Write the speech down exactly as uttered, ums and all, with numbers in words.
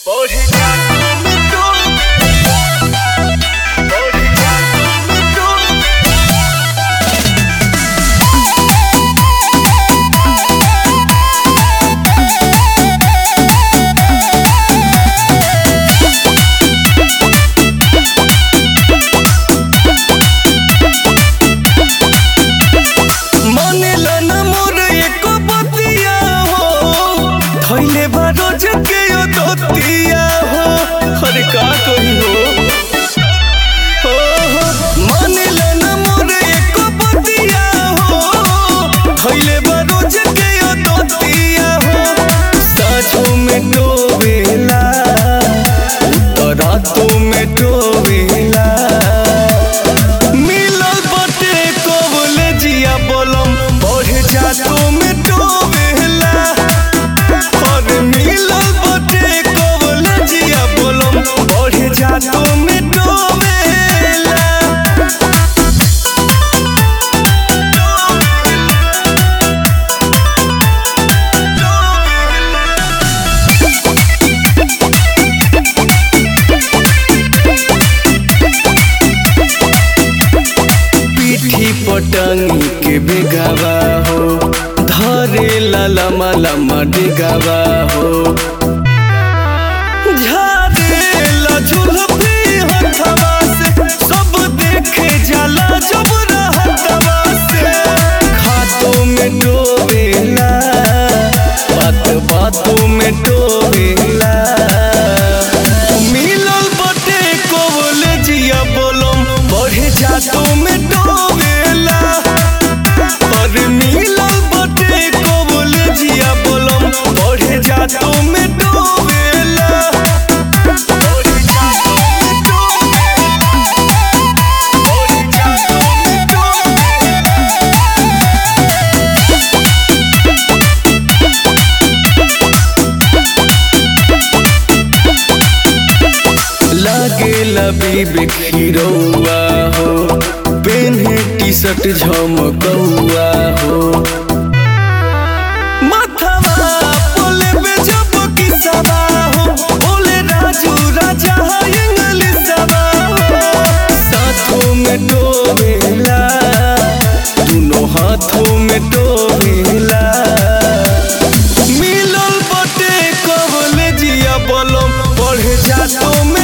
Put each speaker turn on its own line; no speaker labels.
का कही हो हो हो मान लेना मोरे एको बतिया हो खइले बरोज के यो दोतिया हो साझो में डोबेला रातों में डोबेला मिलल बटे कोबले जिया बोलम बढ़ जातो में डोबेला और मिलल बटे कोबले जिया बोलम बढ़ जातो में डोबेला पीठी पटंगी के बेगावा हो धरे ला लमा लमा डिगावा हो झाड़ेला झुलफी हथवा से सब देखे जाला जब रहतवा से खातों में डोबेला बात बातों में डोबेला मिलल बटे कोबले जिया बोलम बढ़ जातो में डोबेला और मिलल बटे कोबले जिया बोलम बढ़ जातो में डोबेला लागेला बीबे खीरौआ हो पेन्हे टी शर्ट झमकौआ हो माथवा पोले पे जब किसवा हो बोले राजू राजा इंग्लिशवा हो साथों में डोबेला दोनों हाथों में डोबेला मिलल बटे कोबले जिया बोलम बढ़ जातो में